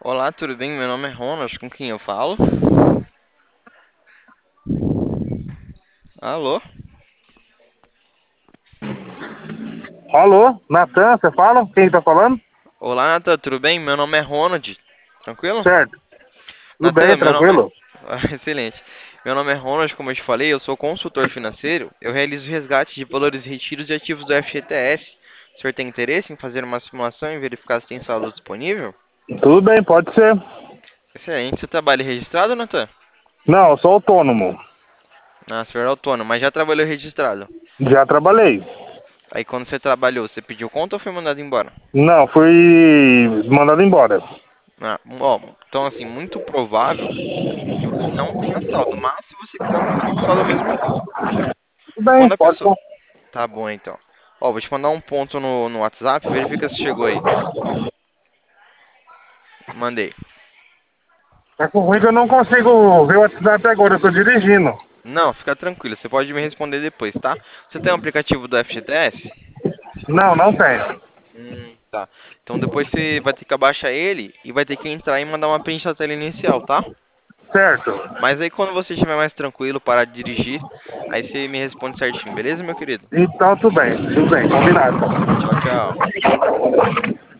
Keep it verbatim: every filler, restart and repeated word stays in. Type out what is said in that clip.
Olá, tudo bem? Meu nome é Ronald, com quem eu falo? Alô? Alô, Natan, você fala? Quem tá falando? Olá, Natan, tudo bem? Meu nome é Ronald. Tranquilo? Certo. Tudo bem, Natan, meu nome é... tranquilo? Excelente. Meu nome é Ronald, como eu te falei, eu sou consultor financeiro. Eu realizo resgate de valores retidos de ativos do F G T S. O senhor tem interesse em fazer uma simulação e verificar se tem saldo disponível? Tudo bem, pode ser. Excelente. Você trabalha registrado, Natan? Não, eu sou autônomo. Ah, senhor é autônomo, mas já trabalhou registrado. Já trabalhei. Aí quando você trabalhou, você pediu conta ou foi mandado embora? Não, fui mandado embora. Ah, ó, então assim, muito provável que você não tenha saldo, mas se você quiser eu posso ver o saldo mesmo assim. Tudo bem, Quando a pode pessoa... ser. Tá bom então. Ó, vou te mandar um ponto no, no WhatsApp, verifica se chegou aí. Mandei. É com ruim que eu não consigo ver o WhatsApp agora, eu tô dirigindo. Não, fica tranquilo, você pode me responder depois, tá? Você tem um aplicativo do F G T S? Não, não tenho. Hum, tá. Então depois você vai ter que abaixar ele e vai ter que entrar e mandar uma print da tela inicial, tá? Certo. Mas aí quando você estiver mais tranquilo, parar de dirigir, aí você me responde certinho, beleza, meu querido? Então, tudo bem, tudo bem, combinado. Tchau, tchau.